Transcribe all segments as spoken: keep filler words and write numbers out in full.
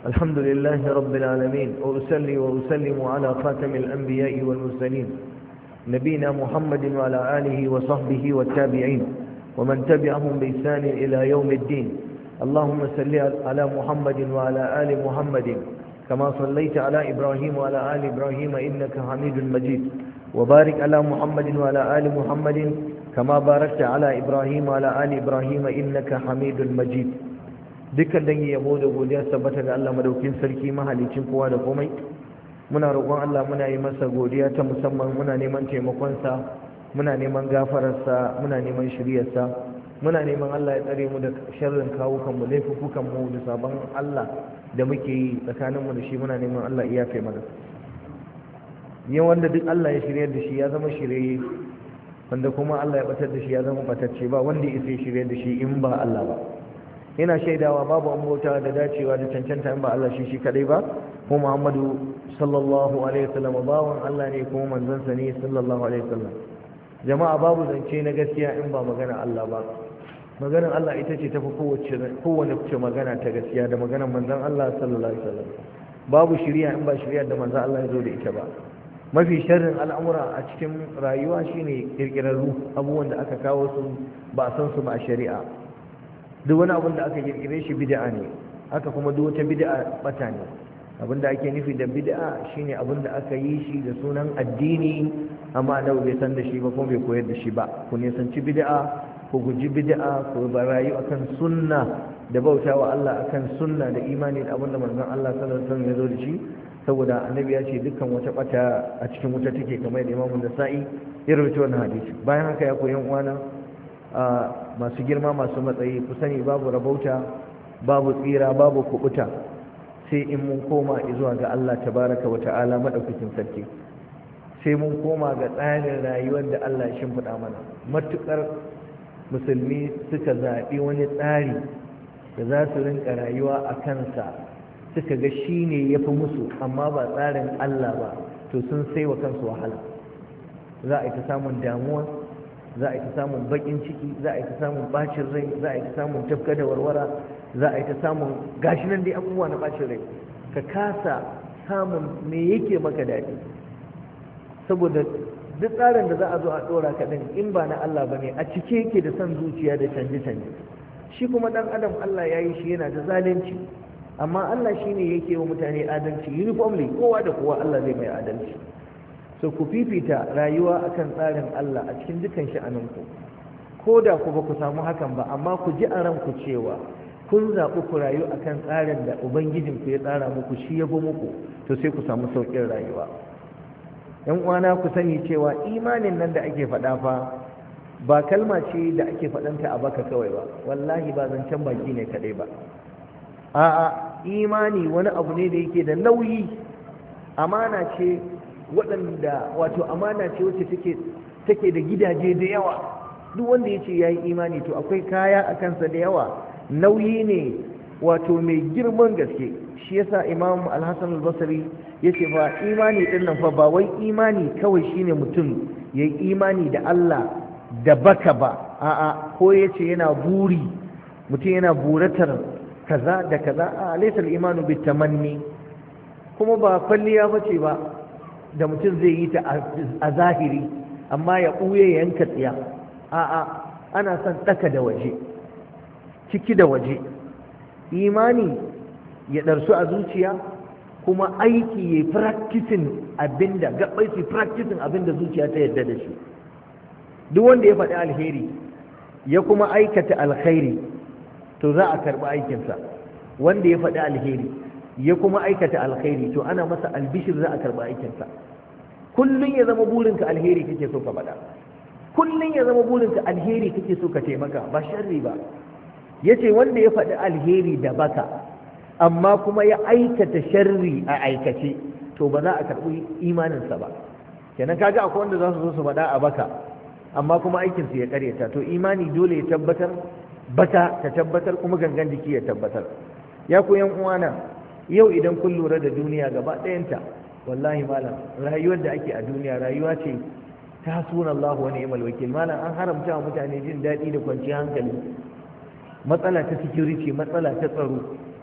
الحمد لله رب العالمين وأصلي وأسلم على خاتم الأنبياء والمرسلين نبينا محمد وعلى آله وصحبه والتابعين ومن تبعهم بإحسان إلى يوم الدين. اللهم صل على محمد وعلى آل محمد كما صليت على إبراهيم وعلى آل إبراهيم إنك حميد مجيد، وبارك على محمد وعلى آل محمد كما باركت على إبراهيم وعلى آل إبراهيم إنك حميد مجيد. dukkan dangi yabo da godiya tabbata ga Allah madaukin sarki mahalicin kowa da komai. Muna roƙon Allah, muna yi masa godiya ta musamman, muna neman taimakon sa, muna neman gafarar sa, muna neman shiriyar sa, muna neman Allah ya tsare mu da sharrin kawukan mu, laifukan mu da sabon Allah da muke yi tsakanin mu da shi. Muna neman Allah ya yafe mana. Yin wanda duk Allah ya shiryar da shi ya zama shirye, wanda kuma Allah ya batar da shi ya zama batacce, ba wanda ya sai shiryar da shi in ba Allah ba. Ina shaidawa babu amota da dacewa da cancanta in ba Allah shi shi kadai ba, ko Muhammadu sallallahu alaihi wasallam bawan Allah ne kuma manzon sa ne sallallahu alaihi wasallam. Jama'a, babu zance na gaskiya in ba magana Allah ba. Maganar Allah ita ce tafi kowace kowace ce magana ta gaskiya da maganar manzon Allah sallallahu alaihi wasallam. Babu shari'a in ba shari'a da manzon Allah ya zo da ita ba. Mafi sharrin al'amura a cikin rayuwa shine kirkirarru, abubuwan da aka kawo su ba a san su ba a shari'a. Duk wani abin da aka kirkire shi bid'a ne, haka kuma duk wata bid'a bata ne. Abin da ake nufi da bid'a shine abin da aka yi shi da sunan addini amma annabi bai san da shi ba kuma bai koyar da shi ba. Ku nisanci bid'a, ku guji bid'a, ku barayu akan sunna da bautawa Allah akan sunna da imani da abin da manzon Allah sallallahu alaihi wasallam ya zo da shi, saboda annabi ya ce dukkan wata bata a cikin wuta take, kamar da Imam Nasa'i ya rawaito wannan hadisi. Bayan haka ya koyan uwana masu girma masu matsayi, ku sani babu rabauta, babu tsira, babu kubuta sai in mun koma zuwa ga Allah tabaraka wa ta'ala madaukakin sarki, sai mun koma ga tsarin rayuwar da Allah ya shimfiɗa mana. Matukar musulmi suka zaɓi wani tsari da za su rinka rayuwa a kansa, suka ga shi ne ya fi musu amma ba tsarin Allah ba, to sun sai wa kansu wahala. Za a yi ta samun damuwa, za a yi ta samun bakin ciki, za a yi ta samun bacin rai, za a yi ta samun tafka da warwara, za a yi ta samun gashi nan dai abubuwa na bacin rai. Ka kasa samun me yake maka daɗi, saboda duk tsarin da za a zo a ɗora ka ɗin in ba na Allah ba ne, a cike yake da son zuciya da canje-canje. Shi kuma ɗan adam Allah ya yi shi yana da zalunci, amma Allah shi ne yake wa mutane adalci uniformly, kowa da kowa Allah zai mai adalci. So ku fifita rayuwa akan tsarin Allah a cikin dukan sha'aninku, ko da ku ba ku samu hakan ba, amma ku ji a ranku cewa kun zaɓi ku rayu akan tsarin da ubangijinku ya tsara muku, shi ya fi muku, to sai ku samu sauƙin rayuwa. yan uwana, ku sani cewa imanin nan da ake faɗa fa ba kalma ce da ake faɗanta a baka kawai ba, wallahi ba zancen baki ne kaɗai ba. A'a, imani wani abu ne da yake da nauyi, amana ce waɗanda wato amana ce wacce take take da gidaje da yawa. Duk wanda ya ce ya yi imani to akwai kaya a kansa da yawa, nauyi ne wato mai girman gaske. Shi yasa Imam Al-Hasan Al-Basri yace fa imani din nan fa ba wai imani kawai shine mutum yayi imani da Allah da baka ba, a'a, ko yace yana buri, mutum yana buratar kaza da kaza, a laysa al-imanu bitamanni, kuma ba kwalliya bace ba da mutum zai yi ta a zahiri amma ya ɓuye yanka tsiya. A'a, ana son ɗaka da waje, ciki da waje, imani ya ɗarsu a zuciya, kuma aiki ya yi practicing abinda gaɓai su practicing abinda zuciya ta yadda da shi. Duk wanda ya faɗi alheri ya kuma aikata alkhairi to za a karɓi aikinsa. Wanda ya faɗi alheri ya kuma aikata alkhairi to ana masa albishir, za a karɓi aikinsa. Kullum ya zama burinka alheri kake so ka faɗa, kullum ya zama burinka alheri kake so ka taimaka, ba sharri ba. Yace wanda ya faɗi alheri da baka amma kuma ya aikata sharri a aikace to ba za a karɓi imaninsa ba. Kenan kaga akwai wanda za su zo su faɗa a baka amma kuma aikinsu ya karyata, to imani dole ya tabbatar, baka ta tabbatar, kuma gangan jiki ya tabbatar. Ya ku yan uwana, yau idan kun lura da duniya gaba ɗayanta, wallahi malam, rayuwar da ake a duniya rayuwa ce ta hasuna Allah wa ni'mal wakil. Malam, an haramta wa mutane jin daɗi da kwanciyar hankali. Matsala ta security, matsala ta tsaro,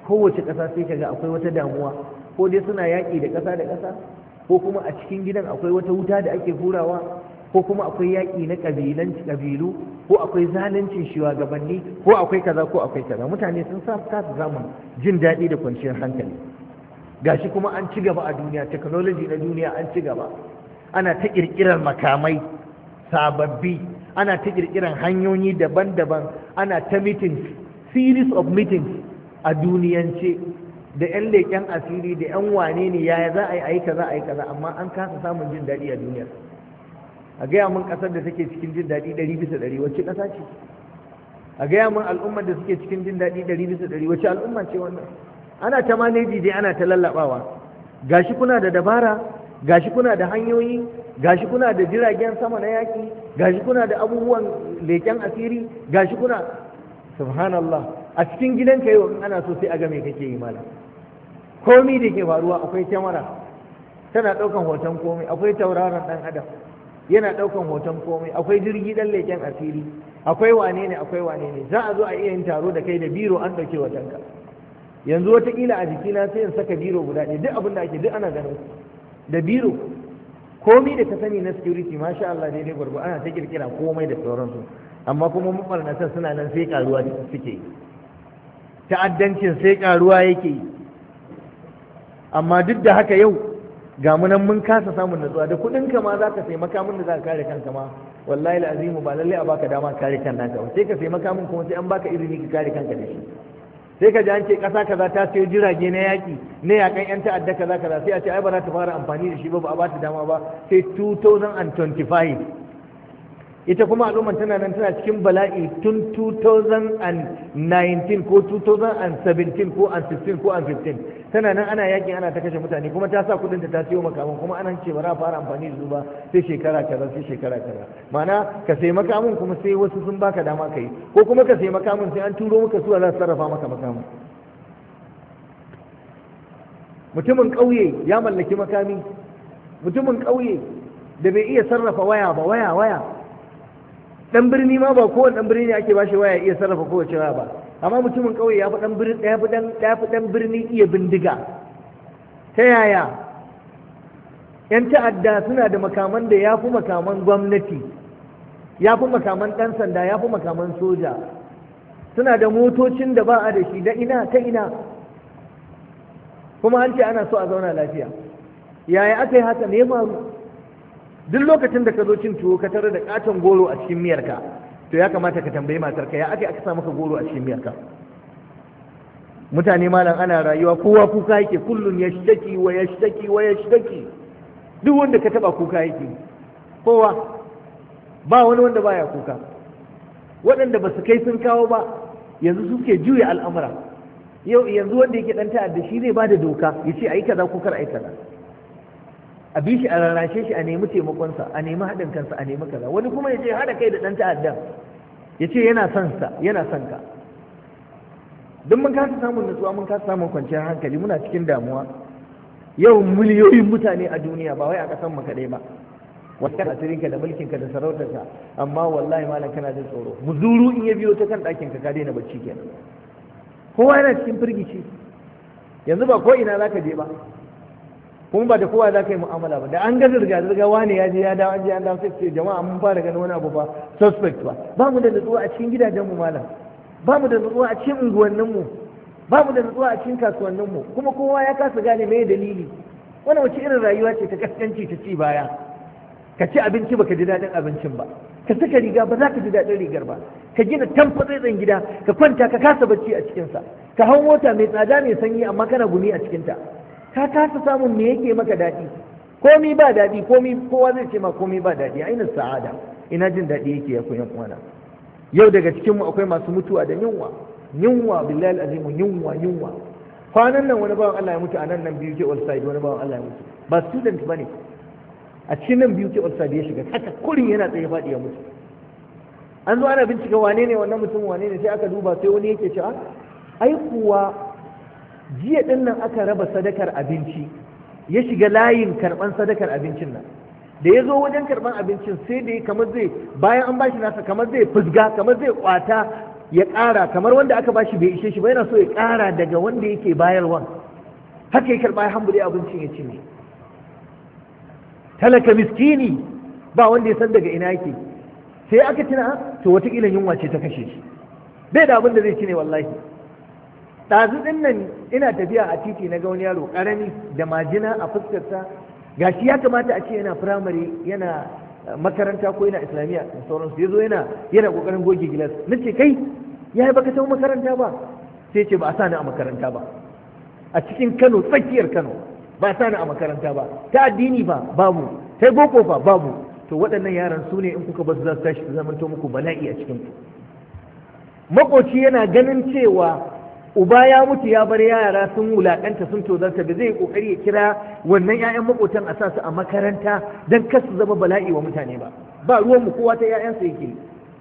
kowace ƙasa sai kaga akwai wata damuwa, ko dai suna yaƙi da ƙasa da ƙasa, ko kuma a cikin gidan akwai wata wuta da ake hurawa, ko kuma akwai yaƙi na ƙabilanci ƙabilu, ko akwai zaluncin shugabanni, ko akwai kaza ko akwai kaza. Mutane sun sa kasa samun jin daɗi da kwanciyar hankali. Gashi kuma an ci gaba a duniya, technology na duniya an ci gaba, ana ta ƙirƙirar makamai sababbi, ana ta ƙirƙirar hanyoyi daban-daban, ana ta meetings, series of meetings a duniyance da 'yan leƙen asiri da 'yan wane ne yaya za a yi a yi kaza a yi kaza, amma an kasa samun jin daɗi a duniyar. A gaya mun ƙasar da take cikin jin daɗi ɗari bisa ɗari wacce ƙasa ce? A gaya mun al'ummar da suke cikin jin daɗi ɗari bisa ɗari wacce al'umma ce wannan? Ana ta maneji dai, ana ta lallaɓawa. Gashi kuna da dabara, gashi kuna da hanyoyi, gashi kuna da jiragen sama na yaƙi, gashi kuna da abubuwan leƙen asiri, gashi kuna, subhanallah, a cikin gidanka yau in ana so sai a ga me kake yi malam. Komi da ke faruwa akwai kyamara tana ɗaukan hoton komai, akwai tauraron ɗan adam yana ɗaukan hoton komai, akwai jirgi ɗan leƙen asiri, akwai wane ne akwai wane ne. Za a zo a iya yin taro da kai da biro an ɗauke hotonka. Yanzu wataƙila a jikina sai in saka biro guda ɗaya, duk abin da ake duk ana ganin da biro. Komi da ka sani na security masha Allah daidai gwargo ana ta kirkira komai da sauransu, amma kuma mabarnatan suna nan sai karuwa suke, ta'addancin sai karuwa yake. Amma duk da haka yau ga mu nan mun kasa samun natsuwa. Da kuɗinka ma za ka sai makamin da za ka kare kanka ma, wallahi al'azimu ba lallai a baka dama kare kan naka ba, sai ka sai makamin kuma sai an baka izini ka kare kanka da shi. Sai ka ji an ce ƙasa kaza ta sayo jirage na yaƙi na yaƙan 'yan ta'adda kaza kaza, sai a ce ai ba za ta fara amfani da shi ba, ba a ba ta dama ba sai two thousand twenty-five. Ita kuma al'umman tana nan tana cikin bala'i tun two thousand nineteen ko two thousand seventeen ko sixteen ko fifteen. Tana nan ana yaƙin ana ta kashe mutane, kuma ta sa kuɗin ta siyo makaman, kuma ana ce ba za a fara amfani da su ba sai shekara kaza sai shekara kaza. Ma'ana ka sai makamin kuma sai wasu sun baka dama ka yi, ko kuma ka sai makamin sai an turo maka su za su sarrafa maka makamin. Mutumin ƙauye ya mallaki makami, mutumin ƙauye da bai iya sarrafa waya ba, waya waya dan birni ma ba kowane dan birni ake bashi waya iya sarrafa kowace waya ba, amma mutumin ƙauye ya fi dan birni ya fi dan ya fi dan birni iya bindiga. Ta yaya? Yan ta'adda suna da makaman da ya fi makaman gwamnati, ya fi makaman ɗan sanda, ya fi makaman soja, suna da motocin da ba a da shi, da ina ta ina, kuma an ce ana so a zauna lafiya. Yaya aka yi haka ne faru? Duk lokacin da ka zo cin tuwo ka tare da katon goro a cikin miyarka, to ya kamata ka tambayi matarka ya aka aka sa maka goro a cikin miyarka. Mutane malam ana rayuwa kowa kuka yake, kullun yashtaki wa yashtaki wa yashtaki. Duk wanda ka taba kuka yake, kowa, ba wani wanda baya kuka. Waɗanda ba su kai sun kawo ba yanzu suke juya al'amura. Yau yanzu wanda yake dan ta'adda shi zai bada doka ya ce ayi kaza ko kar ayi kaza, a bi shi a rarrashe shi, a nemi taimakonsa, a nemi haɗin kansa, a nemi kaza. Wani kuma ya ce haɗa kai da ɗan ta'addan ya ce yana son sa, yana son ka. Don mun kasa samun nutsuwa, mun kasa samun kwanciyar hankali, muna cikin damuwa. Yau miliyoyin mutane a duniya, ba wai a ƙasan mu kaɗai ba, wasu asirinka da mulkinka da sarautarka, amma wallahi malam kana jin tsoro. Muzuru in ya biyo ta kan ɗakinka ka daina bacci kenan. Kowa yana cikin firgici. Yanzu ba ko ina za ka je ba, kuma ba da kowa za ka yi mu'amala ba. Da an ga zirga-zirga wani ya je ya dawo, an je an dawo, sai ce jama'a mun fara ganin wani abu ba suspect ba. Ba mu da nutsuwa a cikin gidajenmu malam, ba mu da nutsuwa a cikin unguwanninmu, ba mu da nutsuwa a cikin kasuwanninmu, kuma kowa ya kasa gane me dalili. Wannan wace irin rayuwa ce ta kaskanci, ta ci baya? Ka ci abinci baka ji daɗin abincin ba, ka saka riga ba za ka ji daɗin rigar ba, ka gina tamfatsaitsen gida ka kwanta ka kasa bacci a cikinsa, ka hau mota mai tsada mai sanyi amma kana gumi a cikinta, ka kasa samun me yake maka daɗi. Komi ba daɗi, komi kowa zai ce ma komi ba daɗi. Aina sa'ada, ina jin daɗi yake ya koyan uwana. Yau daga cikin mu akwai masu mutuwa da yunwa, yunwa billahi alazim, yunwa yunwa. Kwanan nan wani bawan Allah ya mutu a nan nan biyu ke Allside, wani bawan Allah ya mutu, ba student bane, a cikin nan biyu ke Allside ya shiga, haka kurin yana tsaye faɗi ya mutu. An zo ana bincika wane ne wannan mutum, wane ne, sai aka duba sai wani yake cewa ai kuwa jiya ɗin nan aka raba sadakar abinci, ya shiga layin karɓan sadakar abincin nan. Da ya zo wajen karɓan abincin sai da kamar zai, bayan an bashi nasa kamar zai fusga, kamar zai kwata, ya ƙara, kamar wanda aka bashi bai ishe shi ba yana so ya ƙara daga wanda yake bayarwa. Haka ya karɓa ya hambure abincin ya ci ne. Talaka miskini ba wanda ya san daga ina yake, sai aka tuna to wataƙila yunwa ce ta kashe shi, bai da abin da zai ci ne wallahi. ɗazu ɗin nan ina tafiya a titi na ga wani yaro ƙarami da majina a fuskarsa, gashi ya kamata a ce yana firamare, yana makaranta ko yana islamiyya da sauransu, ya zo yana yana ƙoƙarin goge gilas. Na ce kai ya yi baka taɓa makaranta ba? Sai ce ba a sani a makaranta ba, a cikin Kano, tsakiyar Kano ba a sani a makaranta ba, ta addini ba babu, ta boko fa babu. To waɗannan yaran su ne in kuka basu za su tashi su zamanto muku bala'i a cikin ku. Makoci yana ganin cewa uba ya mutu ya bar yara sun wulaƙanta sun tozarta, da zai kokari ya kira wannan 'ya'yan makotan a sa su a makaranta don kar su zama bala'i wa mutane ba. Ba ruwan mu kowa ta 'ya'yansa yake.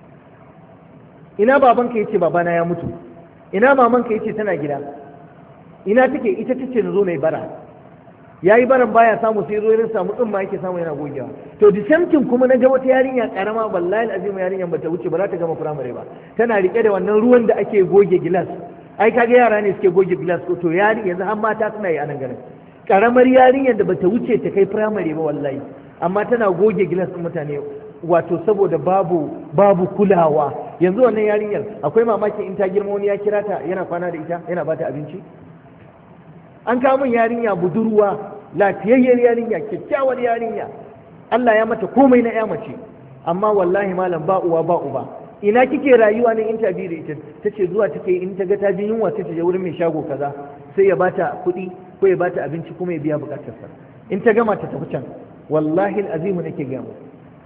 Ina babanka yace babana ya mutu, ina mamanka yace tana gida, ina take ita tace na zo na yi bara, yayi baran baya samu sai zo irin samu tsumma yake samu yana gogewa. To the same thing kuma na ga wata yarinya karama, wallahi alazim yarinyan bata wuce ba za ta gama firamare ba, tana rike da wannan ruwan da ake goge gilas. Ai kaga yara ne suke goge gilas ko, to yari yanzu har mata suna yi a nan garin. Karamar yarinyar da bata wuce ta kai firamare ba wallahi, amma tana goge gilas din mutane, wato saboda babu babu kulawa. Yanzu wannan yarinyar akwai mamaki in ta girma wani ya kira ta yana kwana da ita yana bata abinci. An kawo min yarinya budurwa, lafiyayyar yarinya, kyakkyawar yarinya, Allah ya mata komai na ya mace, amma wallahi malam ba uwa ba uba. Ina kike rayuwa ne in ta bi da ita? Tace zuwa take in ta ga ta ji yunwa sai ta je wurin mai shago kaza, sai ya bata kuɗi ko ya bata abinci kuma ya biya bukatarsa. In ta gama ta tafi can. Wallahi azimu nake ga mu.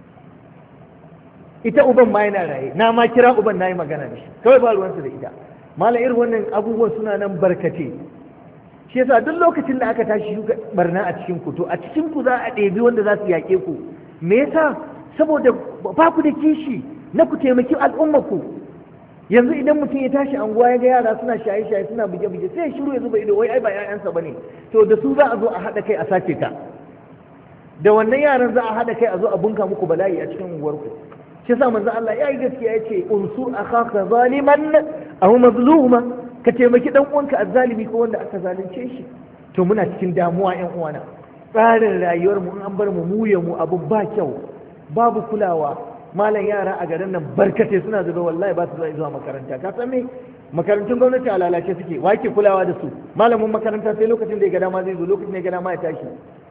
Ita uban ma yana raye, na ma kira uban nayi magana da shi, kawai ba ruwansa da ita. Malam irin wannan abubuwan suna nan barkate. Shi yasa duk lokacin da aka tashi shuka barna a cikin ku, to a cikin ku za a ɗebi wanda za su yaƙe ku. Me yasa? Saboda ba ku da kishi na ku taimaki al'ummarku. Yanzu idan mutum ya tashi anguwa ya ga yara suna shaye-shaye suna buge-buge, sai ya shiru ya zuba ido, wai ai ba 'ya'yansa bane. To da su za a zo a haɗa kai a sace ka, da wannan yaran za a haɗa kai a zo a bunka muku bala'i a cikin unguwarku. Shi yasa manzo Allah ya yi gaskiya ya ce unsur akhaka zaliman aw mazluma, ka taimaki dan uwanka azzalimi ko wanda aka zalunce shi. To muna cikin damuwa ƴan uwana, tsarin rayuwar mu an bar mu muye mu abu ba kyau, babu kulawa. Malam yara a garin nan barkate suna zuba, wallahi ba su zuwa makaranta. Ka san me? Makarantun gwamnati a lalace suke, wa ke kulawa da su? Malamin makaranta sai lokacin da ya ga dama zai zo, lokacin da ya ga dama ya tashi.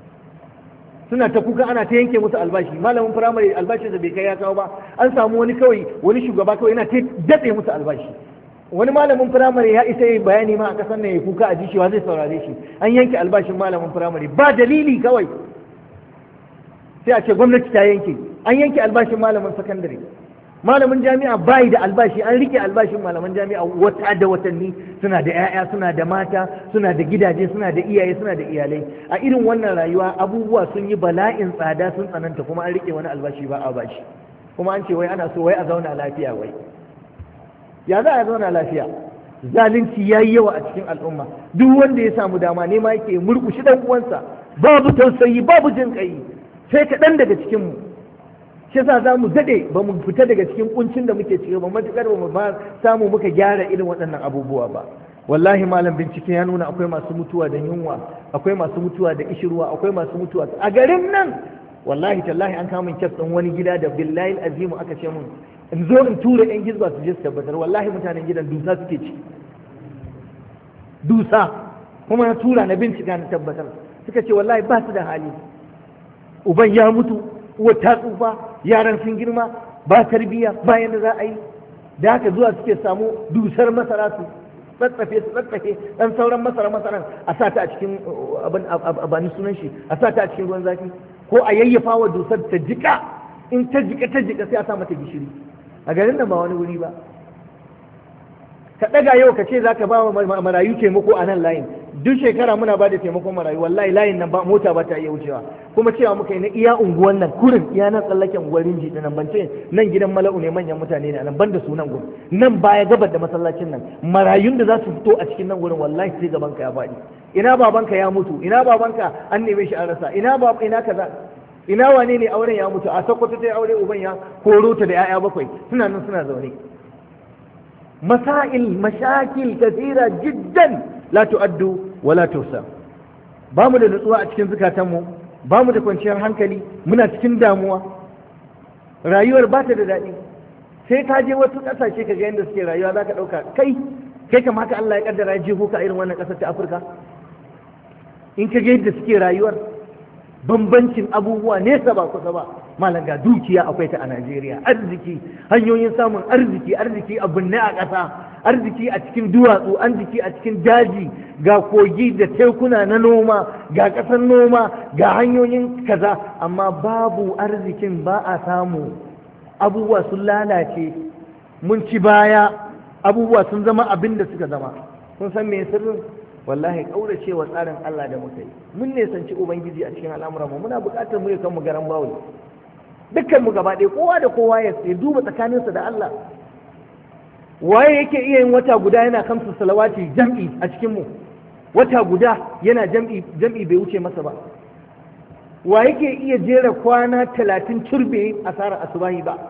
Suna ta kuka ana ta yanke musu albashi. Malamin firamare albashin da bai kai ya kawo ba, an samu wani kawai wani shugaba kawai yana ta datse musu albashi. Wani malamin firamare ya isa yi bayani ma a kasar nan ya kuka a jishewa zai saurare shi. An yanke albashin malamin firamare ba dalili kawai, sai a ce gwamnati ta yanke. An yanke albashin malamin sakandare, malamin jami'a bai da albashi, an rike albashin malaman jami'a wata da watanni, suna da 'ya'ya, suna da mata, suna da gidaje, suna da iyaye, suna da iyalai. A irin wannan rayuwa abubuwa sun yi bala'in tsada, sun tsananta, kuma an rike wani albashi ba a bashi, kuma an ce wai ana so wai a zauna lafiya. Wai ya za a zauna lafiya? Zalunci ya yi yawa a cikin al'umma. Duk wanda ya samu dama ne ma yake murƙushi dan uwansa, babu tausayi, babu jin kai, sai kaɗan daga cikinmu. Shi yasa za mu daɗe ba mu fita daga cikin kuncin da muke ciki ba, matuƙar ba mu ba samu muka gyara irin waɗannan abubuwa ba. Wallahi malam bincike ya nuna akwai masu mutuwa da yunwa, akwai masu mutuwa da ishirwa, akwai masu mutuwa a garin nan. Wallahi tallahi an kama kes ɗin wani gida da billahi azimu aka ce mun in zo in tura yan gizba su je su tabbatar. Wallahi mutanen gidan dusa suke ci, dusa. Kuma na tura na bincika na tabbatar, suka ce wallahi ba su da hali, uban ya mutu, uwar ta tsufa, yaran sun girma, ba tarbiyya, ba yadda za a yi. Da haka zuwa suke samu dusar masara su tsatsafe su tsatsafe dan sauran masara masaran a sa ta a cikin abin abani sunan shi, a sa ta a cikin ruwan zafi, ko a yayyafa wa dusar ta jika. In ta jika ta jika sai a sa mata gishiri. A garin nan ba wani wuri ba. Ka ɗaga yau ka ce za ka ba wa marayu taimako a nan layin, duk shekara muna ba da taimakon marayu, wallahi layin nan ba mota ba ta iya wucewa. Kuma cewa muka yi na iya unguwan nan kurin iya nan tsallaken unguwar rinji da nan, ban ce nan gidan mala'u ne manyan mutane ne nan, ban da su nan gurin, nan baya gabar da masallacin nan, marayun da za su fito a cikin nan gurin wallahi sai gaban ka ya faɗi. Ina babanka ya mutu, ina babanka an neme shi an rasa, ina bab ina kaza, ina wane ne auren ya mutu, a Sokoto ta aure uban ya koro ta da 'ya'ya bakwai, suna nan suna zaune. masail mashakil kathira jiddan la tu'addu wa la tuhsa. Ba mu da nutsuwa a cikin zukatanmu, ba mu da kwanciyar hankali, muna cikin damuwa, rayuwar ba ta da daɗi. Sai ka je wasu ƙasashe ka ga yadda suke rayuwa za ka ɗauka kai kai kamata Allah ya kaddara ya jeho ka irin wannan ƙasar ta Afirka. In ka ga yadda suke rayuwar, bambancin abubuwa nesa ba kusa ba. Malam ga dukiya akwai ta a Najeriya, arziki, hanyoyin samun arziki, arziki a binne a ƙasa, arziki a cikin duwatsu, arziki a cikin daji, ga kogi da tekuna na noma, ga ƙasar noma, ga hanyoyin kaza, amma babu arzikin ba a samu. Abubuwa sun lalace, mun ci baya, abubuwa sun zama abin da suka zama. Kun san me sirrin? Wallahi kauracewa tsarin Allah da muka yi. Mun nesanci Ubangiji a cikin al'amuranmu, muna buƙatar mu ya kan mu garan bawul. Dukkan mu gaba ɗaya kowa da kowa ya duba tsakaninsa da Allah. Waye yake iya yin wata guda yana kamsu salawati jam'i a cikin mu? Wata guda yana jam'i jam'i bai wuce masa ba. Wa yake iya jera kwana talatin turbe asara asubahi ba?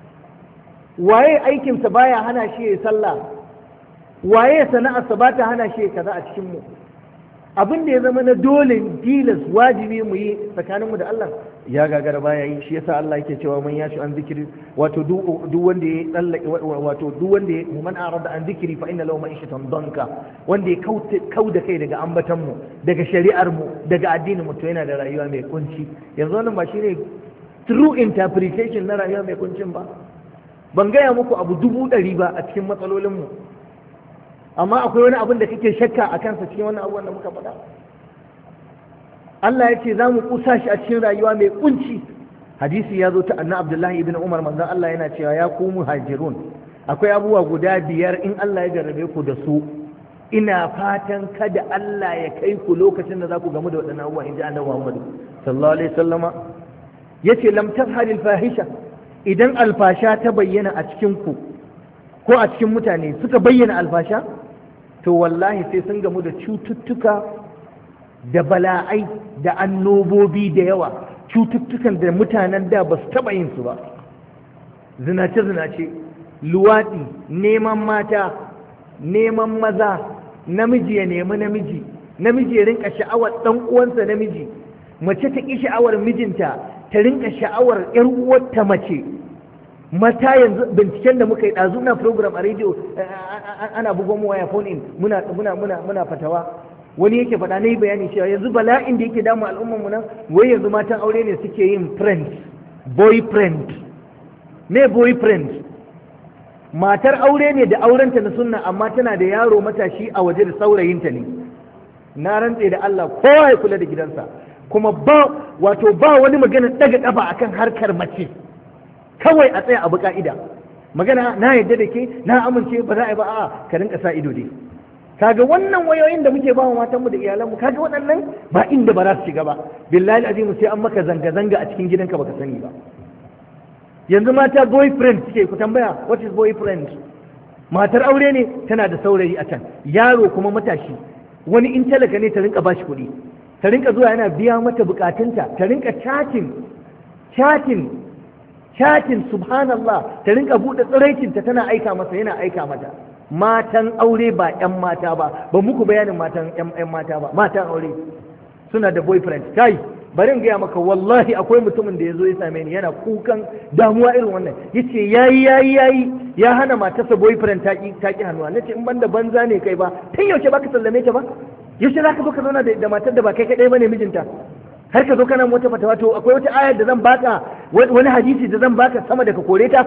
Waye aikinsa baya hana shi ya sallah? Waye sana'arsa ba ta hana shi ya kaza a cikin mu? Abin da ya zama na dole tilas wajibi mu yi tsakaninmu da Allah ya gagara baya yi. Shi yasa Allah yake cewa man yashi an zikiri, wato duk wanda ya tsallake, wato duk wanda ya man arada an zikiri fa inna lahu ma'ishatan danka, wanda ya kauda kai daga ambatan mu, daga shari'ar mu, daga addinin mu, to yana da rayuwa mai kunci. Yanzu wannan ba shine true interpretation na rayuwa mai kuncin ba? Ban gaya muku abu dubu ɗari ba a cikin matsalolin mu, amma akwai wani abin da kake shakka a kansa cikin wannan abubuwan da muka faɗa? Allah ya ce za mu kusa shi a cikin rayuwa mai kunci. Hadisi ya zo ta anna Abdullahi ibn Umar, manzon Allah yana cewa ya ku muhajirun, akwai abubuwa guda biyar in Allah ya jarrabe ku da su, ina fatan kada Allah ya kai ku lokacin da za ku gamu da waɗannan abubuwa, in ji annabi Muhammad sallallahu alaihi wasallama. Yace lam tazharil fahisha, idan alfasha ta bayyana a cikin ku ko a cikin mutane suka bayyana alfasha, to wallahi sai sun gamu da cututtuka da bala'ai da annobobi da yawa, cututtukan da mutanen da ba su taɓa yin su ba. Zinace-zinace, luwaɗi, neman mata, neman maza, namiji ya nemi namiji, namiji ya rinka sha'awar ɗan uwansa namiji, mace ta ƙi sha'awar mijinta, ta rinka sha'awar ‘yar uwarta mace. Mata yanzu binciken da muka yi ɗazu na program a rediyo ana bugon mu waya phone in muna muna muna muna fatawa, wani yake faɗa na yi bayani cewa yanzu bala'in da yake damu al'ummar mu nan, wai yanzu matan aure ne suke yin friend, boyfriend. Me boyfriend? Matar aure ne da aurenta na sunna, amma tana da yaro matashi a waje da saurayinta ne. Na rantse da Allah kowa ya kula da gidansa, kuma ba wato ba wani magana daga kafa akan harkar mace. Kawai a tsaya abu ka'ida, magana na yadda da ke, na amince, ba za a yi ba, a'a ka rinka sa ido dai. Kaga wannan wayoyin da muke ba wa matanmu da iyalanmu, kaga waɗannan ba inda ba za su shiga ba. Billahi azimu sai an maka zanga-zanga a cikin gidanka baka sani ba. Yanzu mata boyfriend suke, ku tambaya what is boyfriend? Matar aure ne tana da saurayi a can, yaro kuma matashi, wani in talaka ne ta rinka bashi kuɗi, ta rinka zuwa yana biya mata bukatunta, ta rinka chatting chatting chatting subhanallah, ta rinka buɗe tsiraicinta tana aika masa, yana aika mata. Matan aure ba 'yan mata ba, ba muku bayanin matan 'yan mata ba, matan aure suna da boyfriend. Kai bari in gaya maka, wallahi akwai mutumin da ya zo ya same ni yana kukan damuwa irin wannan, yace yayi yayi yayi ya hana matarsa boyfriend ta ki ta ki hannuwa. Nace in banda banza ne kai ba, tun yaushe baka sallame ta ba? Yaushe zaka zo ka zauna da matar da ba kai kadai bane mijinta, har ka zo kana wata fatawa? To akwai wata ayar da zan baka, wani hadisi da zan baka sama da ka kore ta?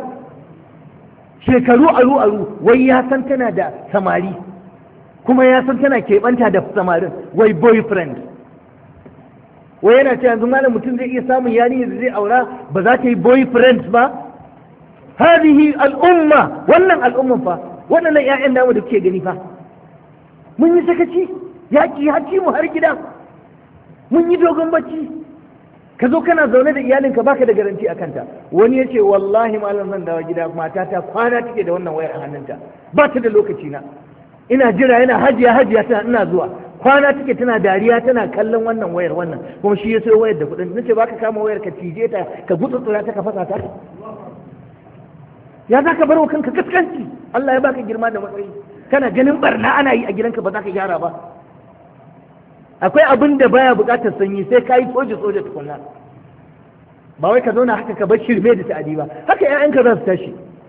Shekaru aru aru wai ya san tana da samari, kuma ya san tana keɓanta da samarin, wai boyfriend. Wai yana ce yanzu malam mutum zai iya samun yarinya da zai aura ba za ta yi boyfriend ba? Hadihi al'umma, wannan al'umman fa, waɗannan 'ya'yan namu da kuke gani fa, mun yi sakaci, yaƙi haci mu har gida, mun yi dogon bacci. Ka zo kana zaune da iyalinka baka da garanti a kanta. Wani ya ce wallahi malam zan dawo gida, matata kwana take da wannan wayar a hannunta, ba ta da lokaci na, ina jira yana hajiya hajiya tana ina zuwa, kwana take tana dariya tana kallon wannan wayar wannan, kuma shi ya sayo wayar da kuɗin. Nace baka kama wayar ka cije ta ka gutsutsura ta ka fasa ta? ya za ka bar wa kanka kaskanci? Allah ya baka girma da matsayi, kana ganin barna ana yi a gidanka ba za ka gyara ba. Akwai abin da baya bukatar sanyi sai ka yi soja soja tukunna, ba wai ka zauna haka ka bar shirme da ta'adi ba. Haka ƴaƴanka za su tashi.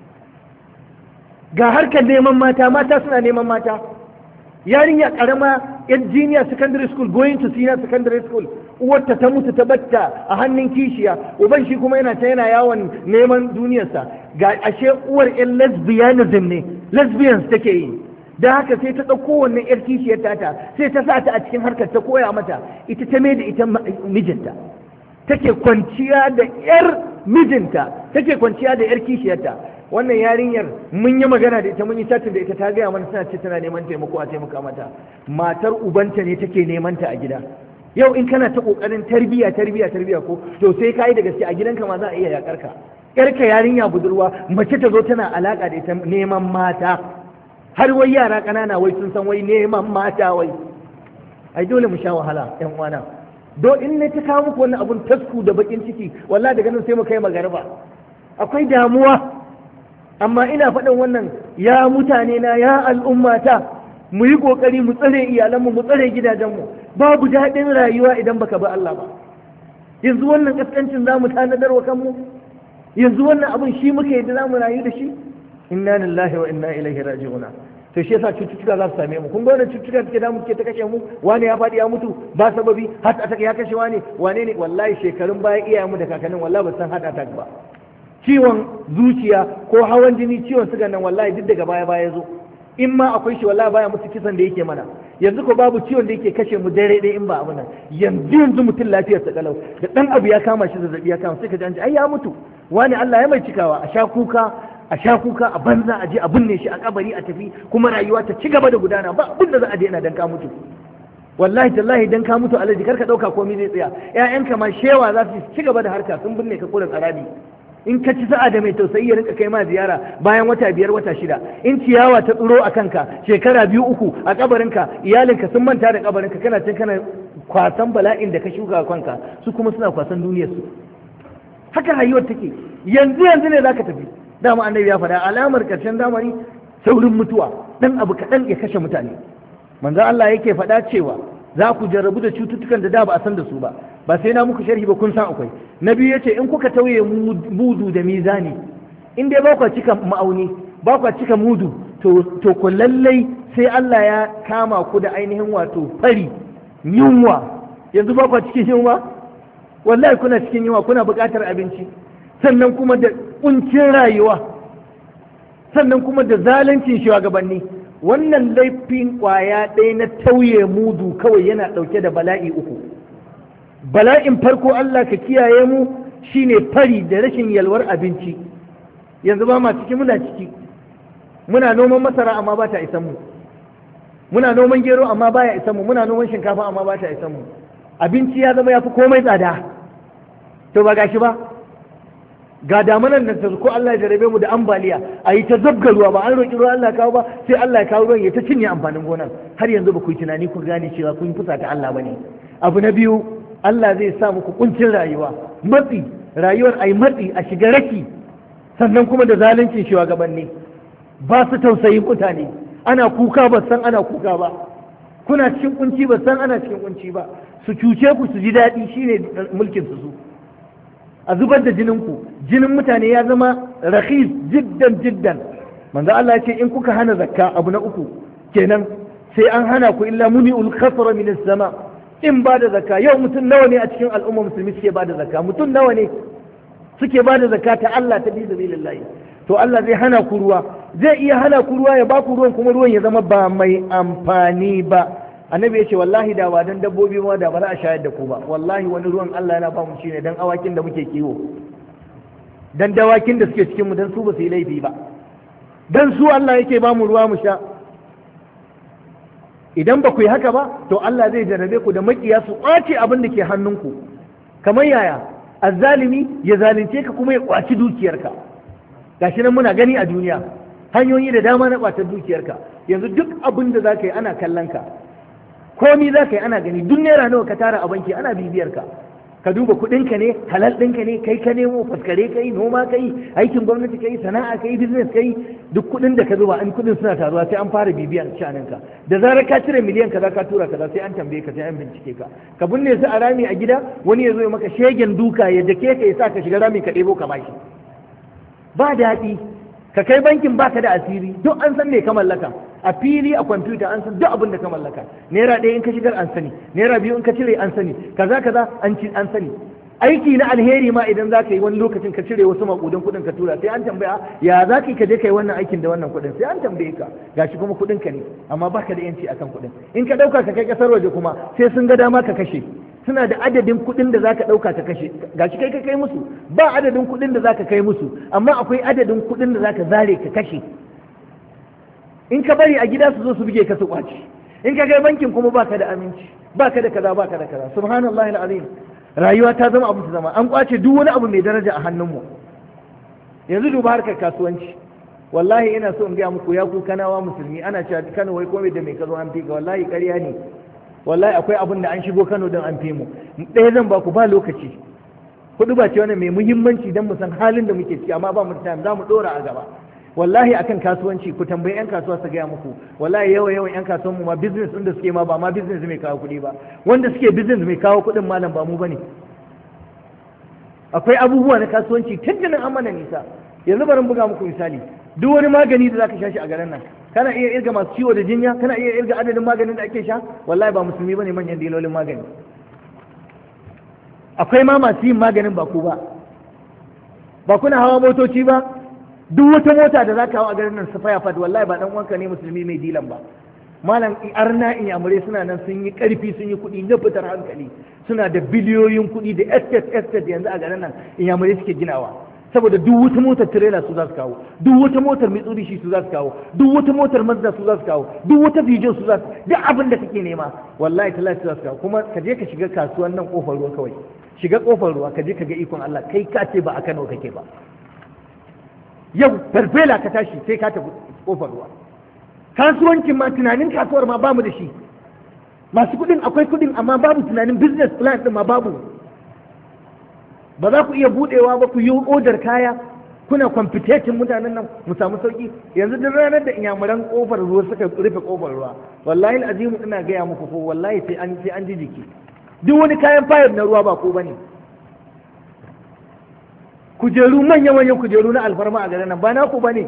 Ga harkar neman mata, mata suna neman mata. Yarinya karama yan junior secondary school going to senior secondary school, uwarta ta mutu ta batta a hannun kishiya, uban shi kuma yana ta yana yawon neman duniyarsa. Ga ashe uwar yan lesbianism ne, lesbians take yi. Da haka sai ta ɗauko wannan yar kishiyar tata sai ta sa ta a cikin harkar, ta koya mata, ita ta mai da ita mijinta, take kwanciya da yar mijinta, take kwanciya da yar kishiyarta. Wannan yarinyar mun yi magana da ita, mun yi chatin da ita, ta gaya mana tana ce tana neman taimako a taimaka mata. Matar ubanta ne take neman ta a gida. Yau in kana ta kokarin tarbiya tarbiya tarbiya ko to sai kai da gaske a gidanka ma za a iya yakar ka. Yarka yarinya budurwa mace ta zo tana alaka da ita neman mata, har wai yara ƙanana wai sun san wai neman mata wai. Ai dole mu sha wahala ƴan uwana. Do in ne ta kawo muku wannan abun tasku da bakin ciki, wallahi daga nan sai mu kai magariba. Akwai damuwa. Amma ina faɗin wannan ya mutane na, ya al'ummata, mu yi ƙoƙari mu tsare iyalanmu, mu tsare gidajenmu. Babu daɗin rayuwa idan baka bi Allah ba. Yanzu wannan ƙasƙancin za mu tanadar wa kanmu? Yanzu wannan abin shi muke yadda za mu rayu da shi? Inna lillahi wa inna ilaihi raji'una. To shi yasa cututtuka za su same mu. Kun ga wannan cututtuka da ke damu ke ta kashe mu, wani ya faɗi ya mutu ba sababi, hat attack ya kashe wani, wane ne? Wallahi shekarun baya iyayenmu da kakannin wallahi ba san hat attack ba. Ciwon zuciya ko hawan jini, ciwon suga nan wallahi duk daga baya baya zo. In ma akwai shi wallahi baya musu kisan da yake mana. Yanzu ko babu ciwon da yake kashe mu dare ɗaya in ba abu nan. Yanzu yanzu mutum lafiyar sa kalau da dan abu ya kama shi, zazzabi ya kama, sai ka ji an ce ai ya mutu. Wani Allah ya mai cikawa, a sha kuka, a sha kuka a banza, a je a binne shi a kabari a tafi, kuma rayuwa ta ci gaba da gudana, ba abin da za a daina dan ka mutu. Wallahi tallahi dan ka mutu alaji kar ka dauka komai zai tsaya. ƴaƴanka ma shewa za su ci gaba da harka, sun binne ka kula tsarabi. In ka ci sa'a da mai tausayi ya rinka kai ma ziyara bayan wata biyar wata shida. In ciyawa ta tsiro a kanka shekara biyu uku a kabarinka, iyalinka sun manta da kabarinka, kana cin kana kwasan bala'in da ka shuka a kanka, su kuma suna kwasan duniyar su. Haka rayuwar take. Yanzu yanzu ne zaka tafi. Dama annabi ya faɗa alamar karshen zamani saurin mutuwa, dan abu kaɗan ya kashe mutane. Manzo Allah yake faɗa cewa za ku jarrabu da cututtukan da da ba a san da su ba. Ba sai na muku sharhi ba, kun san akwai. Na biyu yace in kuka tauye mudu da mizani, in dai ba ku cika ma'auni, ba ku cika mudu, to to ku lallai sai Allah ya kama ku da ainihin wato fari, yunwa. Yanzu ba ku cikin yunwa? Wallahi kuna cikin yunwa, kuna buƙatar abinci. Sannan kuma da kuncin rayuwa, sannan kuma da zaluncin shugabanni. Wannan laifin kwaya ɗaya na tauye mudu kawai yana ɗauke da bala'i uku. Bala'in farko Allah ka kiyaye mu shine fari da rashin yalwar abinci. Yanzu ba ma ciki, muna ciki. Muna noman masara amma ba ta isan mu. Muna noman gero amma baya isan mu. Muna noman shinkafa amma ba ta isan mu. Abinci ya zama ya fi komai tsada. To ba gashi ba. Ga damunan nan ta ko Allah ya jarabe mu da ambaliya, a yi ta zabga ruwa, ba an roƙi ruwa Allah kawo ba, sai Allah ya kawo ruwan ya ta cinye amfanin gonar. Har yanzu ba ku yi tunani ku gane cewa kun fusa ta Allah ba ne. Abu na biyu, Allah zai sa muku kuncin rayuwa, matsi, rayuwar ai matsi, a shiga raki, sannan kuma da zaluncin shugabanni. Ba su tausayin mutane, ana kuka ba san ana kuka ba, kuna cikin kunci ba san ana cikin kunci ba, su cuce ku su ji daɗi, shine mulkin su su. A zubar da jininku, jinin mutane ya zama rakhis jiddan jiddan. Manzo Allah ya ce in kuka hana zakka, abu na uku kenan, sai an hana ku illa muni'ul khasra min as-sama. In ba da zakka, yau mutum nawa ne a cikin al'umma musulmi suke ba da zakka? Mutum nawa ne suke ba da zakka ta Allah ta bi sabilillah? To Allah zai hana ku ruwa, zai iya hana ku ruwa, ya ba ku ruwan kuma ruwan ya zama ba mai amfani ba. Annabi ya ce wallahi da ba dan dabbobi ma da ba za a shayar da ku ba. Wallahi wani ruwan Allah yana ba mu shine dan awakin da muke kiwo, dan dawakin da suke cikin mu, dan su ba su yi laifi ba, dan su Allah yake ba mu ruwa mu sha. Idan ba ku yi haka ba, to Allah zai jarrabe ku da makiya su kwace abin da ke hannunku. Kamar yaya? Azzalimi ya zalunce ka kuma ya kwaci dukiyarka. Gashi nan muna gani a duniya hanyoyi da dama na kwatar dukiyarka. Yanzu duk abin da za ka yi ana kallon ka, komi za ka yi ana gani. Duk naira nawa ka tara a banki ana bibiyar ka, ka duba kuɗinka ne, halal ɗinka ne, kai ka nemo, faskare kai, noma kai, aikin gwamnati kai, sana'a kai, business kai, duk kuɗin da ka zuba an kuɗin suna taruwa sai an fara bibiyan shanunka. Da zarar ka cire miliyan kaza ka tura kaza sai an tambaye ka, sai an bincike ka. Ka binne su a rami a gida, wani ya zo ya maka shegen duka ya dake ka ya sa ka shiga rami ka ɗebo ka bashi. Ba daɗi. Ka kai bankin baka da asiri, duk an san me ka mallaka. A fili a kwamfuta an san duk abin da ka mallaka. Naira ɗaya in ka shigar an sani, naira biyu in ka cire an sani, kaza kaza an ci an sani. Aiki na alheri ma idan za ka yi wani lokacin ka cire wasu maƙudan kuɗin ka tura sai an tambaya ya za ka yi ka je ka yi wannan aikin da wannan kuɗin, sai an tambaye ka gashi kuma kuɗin ka ne amma baka da yanci akan kuɗin. In ka ɗauka ka kai ƙasar waje kuma sai sun ga dama ka kashe. Suna da adadin kuɗin da za ka ɗauka ka kashe, gashi kai ka kai musu, ba adadin kuɗin da za ka kai musu amma akwai adadin kuɗin da za ka zare ka kashe. In ka bari a gida su zo su buge ka su kwaci, in ka kai bankin kuma baka da aminci, baka da kaza baka da kaza. Subhanallahi alazim. Rayuwa ta zama abu ta zama, an kwace duk wani abu mai daraja a hannunmu. Yanzu duba harkar kasuwanci, wallahi ina so in gaya muku ya ku kanawa musulmi, ana cewa Kano wai komai da mai kazo an fi ka, wallahi ƙarya ne. Wallahi akwai abin da an shigo Kano don an fi mu. Ɗaya zan ba ku ba lokaci. Kudu ba ce wannan mai muhimmanci don mu san halin da muke ciki, amma ba mu time za mu ɗora a gaba. Wallahi akan kasuwanci ku tambayi yan kasuwa su gaya muku, wallahi yawa yawan yan kasuwan mu ma business din da suke ma ba ma business mai kawo kuɗi ba, wanda suke business mai kawo kuɗin malam ba mu bane. Akwai abubuwa na kasuwanci tuntunin an mana nisa. Yanzu bari buga muku misali, duk wani magani da zaka sha shi a garin nan, kana iya irga masu ciwo da jinya, kana iya irga adadin maganin da ake sha, wallahi ba musulmi bane manyan dilolin magani. Akwai ma masu yin maganin ba ku ba, ba kuna hawa motoci ba, duk wata mota da za ka hau a garin nan safaya fad wallahi ba dan uwanka ne musulmi mai dilan ba. Malam arna inyamurai suna nan sun yi karfi sun yi kuɗi na fitar hankali, suna da biliyoyin kuɗi da estate estate yanzu a garin nan inyamurai suke ginawa, saboda duk wata motar trailer su za su kawo, duk wata motar Mitsubishi su za su kawo, duk wata motar Mazda su za su kawo, duk wata Peugeot su za su, duk abin da kake nema wallahi tallahi su za su kawo. Kuma ka je ka shiga kasuwan nan kofar ruwa kawai, shiga kofar ruwa ka je ka ga ikon Allah, kai ka ce ba a Kano kake ba. Yau farfela ka tashi sai ka tafi kofar ruwa. Kasuwancin ma tunanin kasuwar ma bamu da shi. Masu kuɗin akwai kuɗin amma babu tunanin business plan ɗin ma babu. Ba za ku iya buɗewa ba ku yi odar kaya kuna competition mutanen nan mu samu sauki. Yanzu duk ranar da inyamuran kofar ruwa suka rufe kofar ruwa wallahi azimu ina gaya muku ko wallahi sai an sai an ji jiki. Duk wani kayan fayar na ruwa ba ko bane. Kujeru manya-manyan kujeru na alfarma a garin nan ba naku ba ne.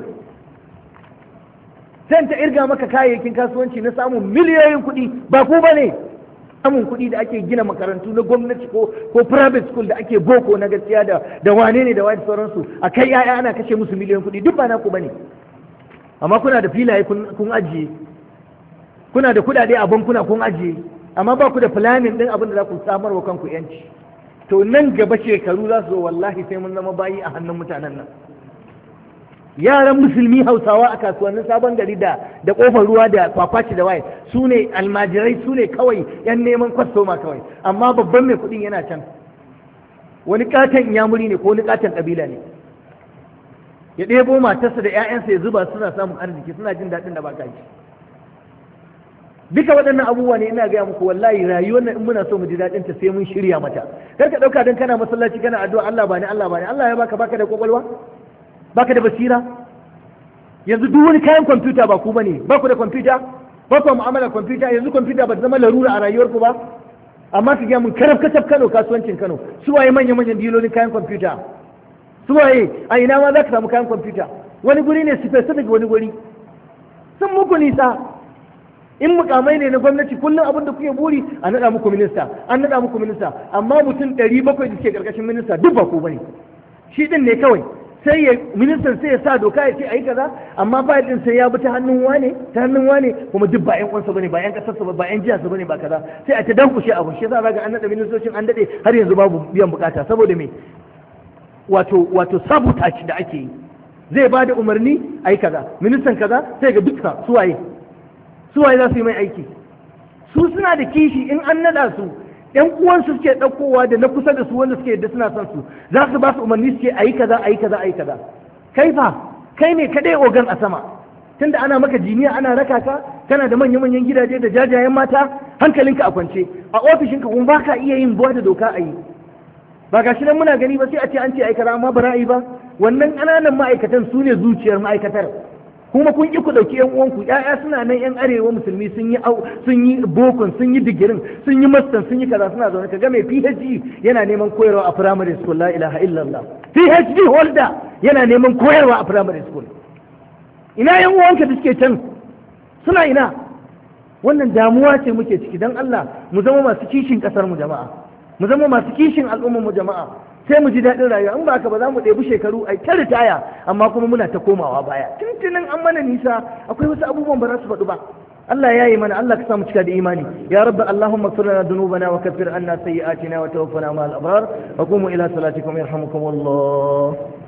Zan ta irga maka kayayyakin kasuwanci na samun miliyoyin kuɗi ba ku ba ne. Samun kuɗi da ake gina makarantu na gwamnati ko ko private school da ake boko na gaskiya da da wane ne da wani sauransu a kai yaya ana kashe musu miliyoyin kuɗi duk ba naku ba ne. Amma kuna da filaye kun ajiye, kuna da kuɗaɗe a bankuna kun ajiye, amma ba ku da planning ɗin abin da za ku samar wa kanku yanci. To nan gaba shekaru za su zo wallahi sai mun zama bayi a hannun mutanen nan. Yaran musulmi Hausawa a kasuwannin sabon gari da da kofar ruwa da kwakwaci da waye su ne almajirai, su ne kawai yan neman kwastoma kawai, amma babban mai kuɗin yana can. Wani katon inyamuri ne ko wani katon ƙabila ne, ya ɗebo matarsa da 'ya'yansa ya zuba suna samun arziki suna jin daɗin da ba ka ji. Duka waɗannan abubuwa ne ina gaya muku wallahi rayuwar nan in muna so mu ji daɗin ta sai mun shirya mata. Kar ka ɗauka dan kana masallaci kana addu'a Allah bani Allah bani Allah ya baka baka da kwakwalwa, baka da basira. Yanzu duk wani kayan kwamfuta ba ku bane, ba ku da kwamfuta, ba ku mu'amala kwamfuta. Yanzu kwamfuta ba ta zama larura a rayuwar ku ba, amma su gaya mun karaf kasaf Kano kasuwancin Kano su waye manya manyan dilolin kayan kwamfuta, su waye a ina ma za ka samu kayan kwamfuta. Wani guri ne specific, wani guri sun muku nisa. In mukamai ne na gwamnati kullum abin da kuke buri a naɗa muku minista, an naɗa muku minista, amma mutum ɗari bakwai da suke ƙarƙashin minista duk ba ku bane. Shi ɗin ne kawai sai ya ministan sai ya sa doka ya ce ayi kaza, amma ba ɗin sai ya bi ta hannun wane ta hannun wane kuma duk ba ƴan uwansa bane, ba ƴan ƙasarsa ba, ba ƴan jiharsa bane, ba kaza, sai a ta dankushe abu. Shi yasa ga an naɗa ministocin an daɗe har yanzu babu biyan bukata saboda me? Wato wato sabotage da ake yi. Zai ba da umarni ayi kaza, ministan kaza sai ga dukka suwaye suwaye za su yi mai aiki. Su suna da kishi in an nada su yan uwansu suke ɗaukowa da na kusa da su wanda suke yadda suna son su za su ba su umarni suke ayi kaza ayi kaza ayi kaza. Kai fa kai ne kadai ogan a sama, tunda ana maka jiniya ana raka ka, kana da manya manyan gidaje da jajayen mata, hankalinka a kwance, a ofishinka kuma baka iya yin buwa da doka a yi. ba gashi nan muna gani ba sai a ce an ce aikata amma ba ra'ayi ba. Wannan ƙananan ma'aikatan su ne zuciyar ma'aikatar, kuma kun ki ku ɗauki yan uwanku. ƴaƴa suna nan yan arewa musulmi sun yi sun yi bokon, sun yi digirin, sun yi mastan, sun yi kaza, suna zaune kaga mai P H D yana neman koyarwa a primary school, la ilaha illallah. P H D holder yana neman koyarwa a primary school. Ina yan uwanka da suke can suna ina? Wannan damuwa ce muke ciki. Dan Allah mu zama masu kishin kasar mu jama'a, mu zama masu kishin al'ummar mu jama'a, sai mu ji daɗin rayuwa. In ba haka ba za mu ɗebi shekaru a ta ritaya amma kuma muna ta komawa baya. Tuntunin an mana nisa, akwai wasu abubuwan ba za su faɗu ba. Allah ya yi mana, Allah ka samu cika da imani. Ya rabbi Allahumma ighfir lana dhunubana wa kaffir anna sayyi'atina wa tawaffana ma'al abrar wa qumu ila salatikum yarhamukumullah.